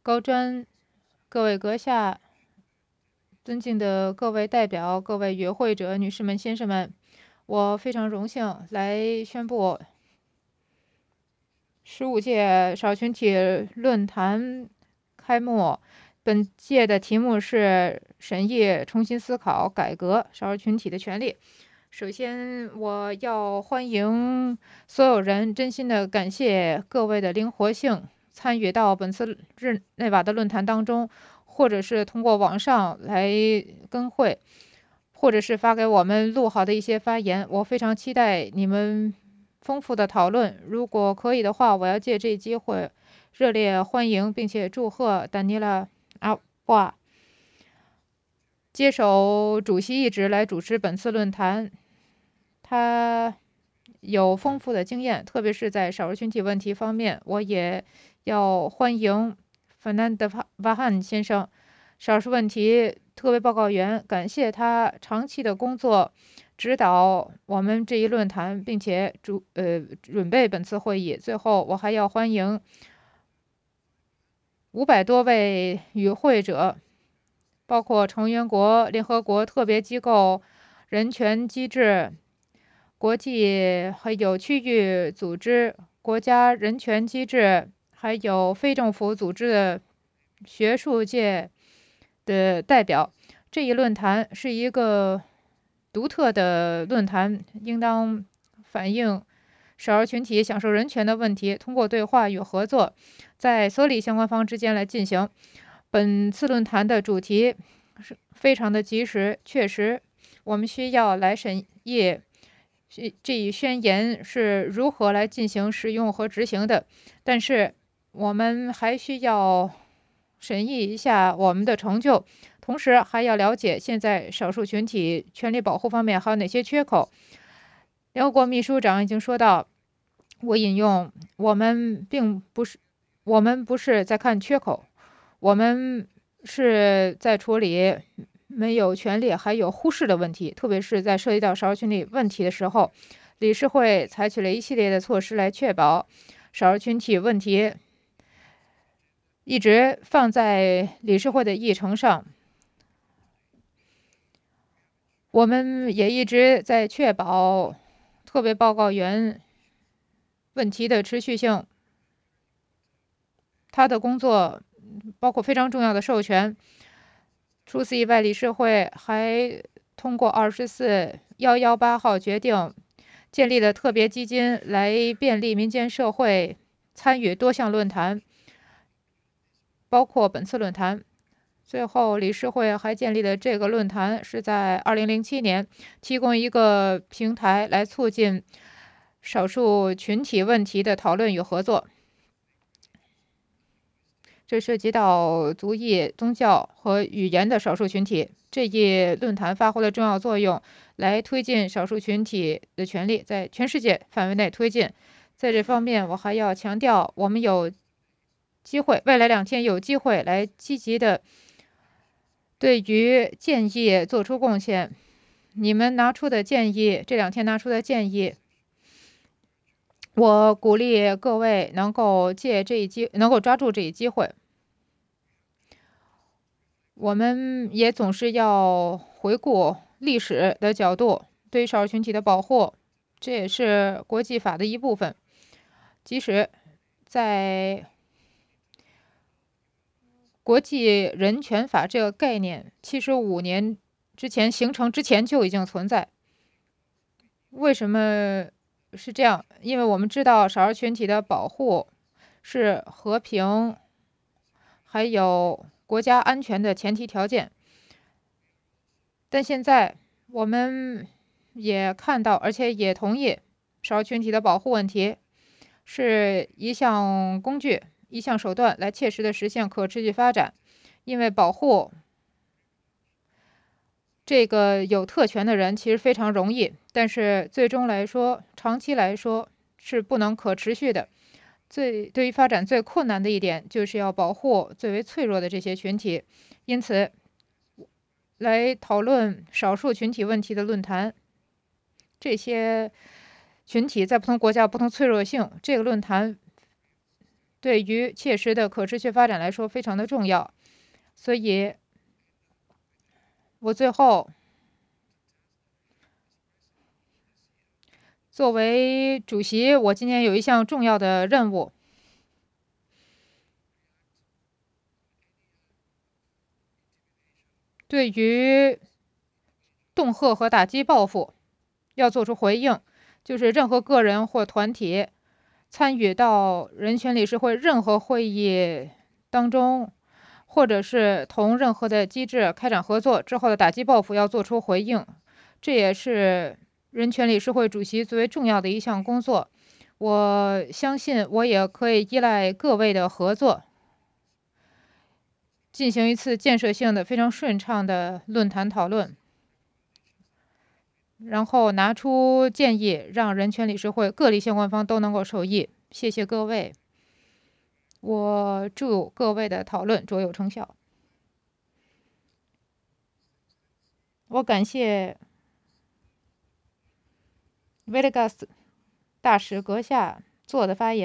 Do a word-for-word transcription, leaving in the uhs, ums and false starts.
高专、各位阁下、尊敬的各位代表、各位与会者、女士们、先生们，我非常荣幸来宣布十五届少数群体论坛开幕。本届的题目是审议重新思考改革少数群体的权利。首先，我要欢迎所有人，真心的感谢各位的灵活性，参与到本次日内瓦的论坛当中，或者是通过网上来跟会，或者是发给我们录好的一些发言。我非常期待你们丰富的讨论。如果可以的话，我要借这机会热烈欢迎并且祝贺丹尼拉·阿瓦接手主席一职来主持本次论坛。他有丰富的经验，特别是在少数群体问题方面。我也要欢迎费南德·瓦汉先生，少数问题特别报告员，感谢他长期的工作，指导我们这一论坛，并且主呃准备本次会议。最后，我还要欢迎五百多位与会者，包括成员国、联合国特别机构、人权机制、国际还有区域组织、国家人权机制，还有非政府组织的学术界的代表。这一论坛是一个独特的论坛，应当反映少数群体享受人权的问题，通过对话与合作，在所有相关方之间来进行。本次论坛的主题是非常的及时，确实，我们需要来审议这一宣言是如何来进行使用和执行的，但是我们还需要审议一下我们的成就，同时还要了解现在少数群体权利保护方面还有哪些缺口。联合国秘书长已经说到，我引用：我们并不是，我们不是在看缺口，我们是在处理没有权利还有忽视的问题，特别是在涉及到少数群体问题的时候，理事会采取了一系列的措施来确保少数群体问题一直放在理事会的议程上。我们也一直在确保特别报告员问题的持续性，他的工作包括非常重要的授权。除此以外，理事会还通过二十四幺幺八号决定，建立了特别基金来便利民间社会参与多项论坛，包括本次论坛。最后，理事会还建立了这个论坛，是在二零零七年提供一个平台来促进少数群体问题的讨论与合作。这涉及到族裔、宗教和语言的少数群体。这一论坛发挥了重要作用，来推进少数群体的权利在全世界范围内推进。在这方面，我还要强调，我们有机会，未来两天有机会来积极的对于建议做出贡献。你们拿出的建议，这两天拿出的建议，我鼓励各位能够借这一机，能够抓住这一机会。我们也总是要回顾历史的角度，对少数群体的保护，这也是国际法的一部分。即使在国际人权法这个概念七十五年之前形成之前就已经存在。为什么是这样？因为我们知道少数群体的保护是和平还有国家安全的前提条件。但现在我们也看到，而且也同意，少数群体的保护问题是一项工具、一项手段，来切实的实现可持续发展。因为保护这个有特权的人其实非常容易，但是最终来说，长期来说是不能可持续的。最对于发展最困难的一点，就是要保护最为脆弱的这些群体。因此，来讨论少数群体问题的论坛，这些群体在不同国家有不同脆弱性。这个论坛对于切实的可持续发展来说非常的重要。所以我最后作为主席，我今天有一项重要的任务，对于恫吓和打击报复要做出回应，就是任何个人或团体参与到人权理事会任何会议当中，或者是同任何的机制开展合作之后的打击报复要做出回应，这也是人权理事会主席最为重要的一项工作。我相信我也可以依赖各位的合作，进行一次建设性的、非常顺畅的论坛讨论，然后拿出建议，让人权理事会各地相关方都能够受益。谢谢各位，我祝各位的讨论卓有成效。我感谢维勒加斯大使阁下做的发言。